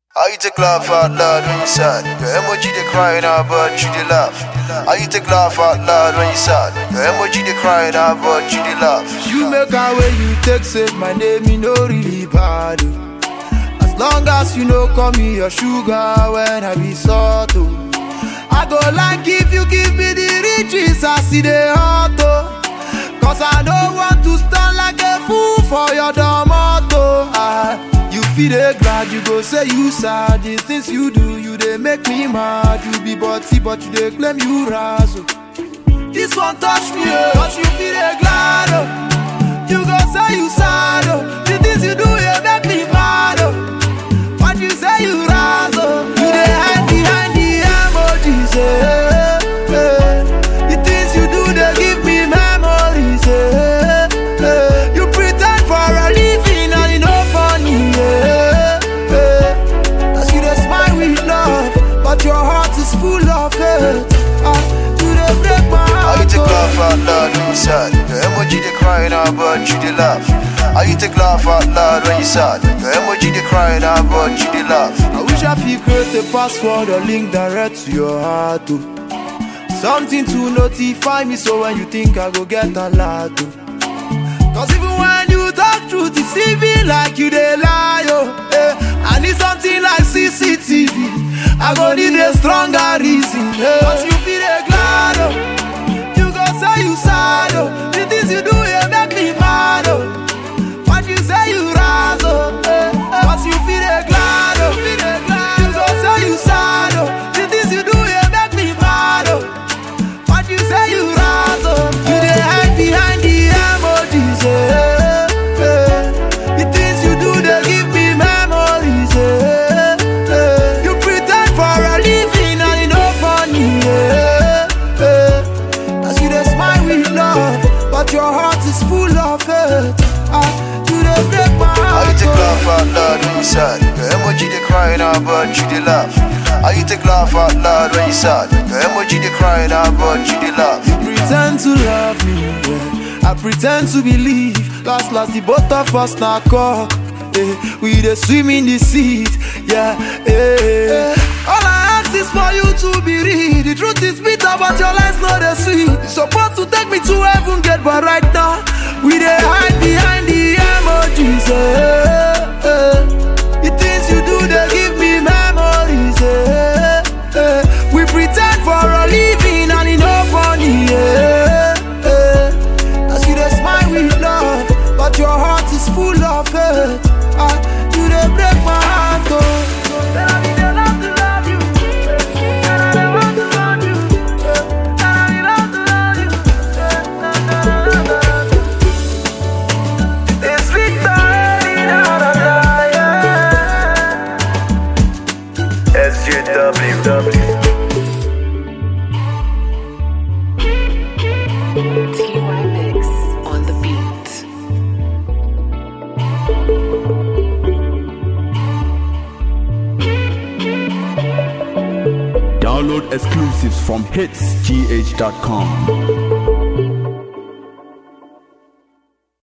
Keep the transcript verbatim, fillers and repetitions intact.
I take laugh out loud when you sad. Your emoji they crying out, but you they laugh. I take laugh out loud when you sad. Your emoji they crying out, but you they laugh. You make a way you take save my name, you know really bad. As long as you know call me your sugar when I be salt. I go like if you give me the riches, I see the heart. Cause I don't want to stand like a fool for your domato. I You feel it glad, you go say you sad. The things you do, you they make me mad. You be butty, but you they claim you razzle. This one touch me, oh, cause you feel it glad, oh. You go say you sad, oh. The things you do, you make me mad, oh. What you say you razzle. You they hide behind the emojis, eh, eh. The things you do, they give me memories, eh, eh. You pretend for a living and you know funny. But your heart is full of hate. Ah, you they break my heart. I take laugh out loud when you sad. Your emoji they crying out, but you they laugh. I take laugh out loud when you sad. Your emoji they crying out, but you they laugh. I wish I could create a password or link direct to your heart, too. Something to notify me so when you think I go get a lot, too. Cause even when you talk truth, it's even like you they lie, oh, eh. I need something like C C T V. I go need a stronger reason, eh. Cause you feel a glad, oh. You go say you sad, oh. The things you do, you make me mad, oh. What you say you razzle, eh. Cause you feel a glad, oh. You go say you sad, oh. The things you do, you make me mad, oh. What you say you razzle. You they hide behind the emojis, eh. The things you do, they give me memories, eh. But your heart is full of hate. Ah, you they break my heart. I take laugh out loud when you sad. Your emoji they crying out, but you they laugh. I take laugh out loud when you sad. Your emoji they crying out, but you they laugh. You pretend to love me, yeah. I pretend to believe. Last, last, the both of us now cock. Eh. We they swim in the seat, yeah. Eh. All I ask is for you to be real. The truth is bitter, but your lies not the sweet. You're supposed to take me to heaven, get but right now we they hide behind the emojis, eh, eh. The things you do, they give me memories, eh, eh. We pretend for a living and it's no funny, eh, eh. As you they smile with love, but your heart is full of hate. Ah, you they break my heart, oh. Download exclusives from hits g h dot com.